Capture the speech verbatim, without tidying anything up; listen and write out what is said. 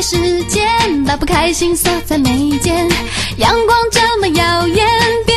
时间，把不开心锁在眉间。阳光这么耀眼，别